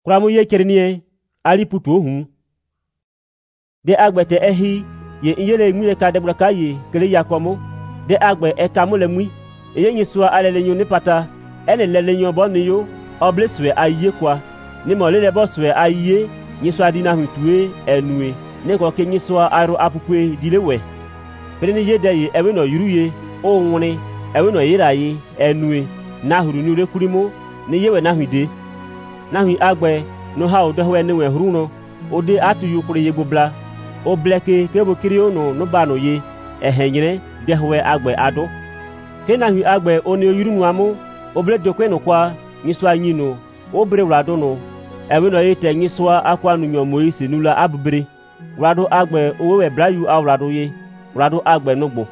Kramu ye chernie ali putu ohun. De agbete ehi ye inyele mwile ka debraka ye kele yakomo. De agbe ekamu le mwi. Eye nyiswa alele nyo nipata. Ene lele nyo boni yo. Oble swe aye kwa. Ni molele bo swe aye. Nyiswa dina huntue enue. Ne kwa ke nyiswa aro apupwe dilewe. Pere ni ye deye ewe no yuruye. O nwune. Ewe no yiraye enue. Na huru nure kurimo. Ni yewe na huide. Na hui agbe no ha odohwe ne we huru no. Ode atu yukure ye gbobla. O bleke kebo kiri ono no ba no ye. Ehenyere dehwe agbe ado. Ke na hui agbe oni oyuru nu amu. Oble dokwe no kwa nyiswa nyino. Obre wrado no. Ewe no yete nyiswa akwa nu nyomo ise nula abubere. Wrado agbe owewe brayu awrado ye. Wrado agbe nogbo.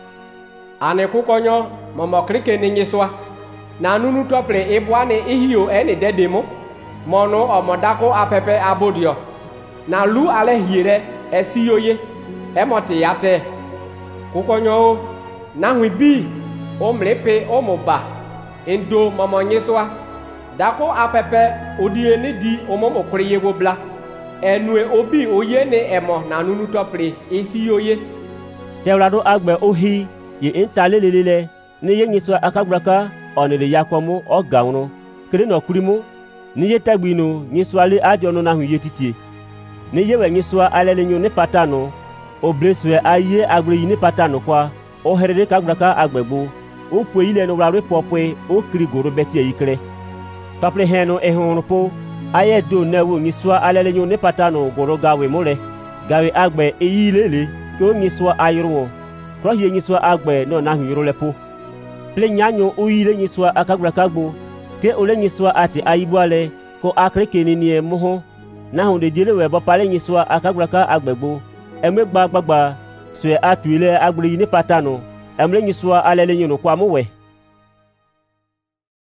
Ane kukonyo momokrike ni nyiswa. Na nunu tople ibwane ihio eni dedemo. Mono omodako apepe abodio. Na lu ale hiere esiyoye. Emoti yate. Kukonyo na huibi omlepe omoba. Endo momo nyiswa. Dako apepe odie ni di omomo kriye gobla. Enue obi oye ne emo na nunu tople esiyoye. Tewrado agbe ohi ye intale lelele. Ni ye nyiswa akagraka onele yakomo ogawno. Kele no kurimo. Ni ye tagbino nyiswa le adiono na huye titie. Ni ye we nyiswa alele nyo ne patano. Obleswe aye agbre yi ne patano kwa. O herede kagraka agbegbo. O pwe ile no wrare popwe o krigoro betie yikre. Paple heno ehonpo. Aye do newo nyiswa alele nyo ne patano goro gawe mole. Gawe agbe eyi lele. Ko nyiswa ayro. Kwa ye nyiswa agbe no na huyiro lepo. Ple nyanyo uyile nyiswa akagraka gbo. Ke ole nyiswa ati ayibwale ko akreke ni moho na hunde dire we bo pale nyiswa akagraka agbegbo emegba gbagba swe atuile agbri ni patano emle nyiswa alele nyono kwa mowe.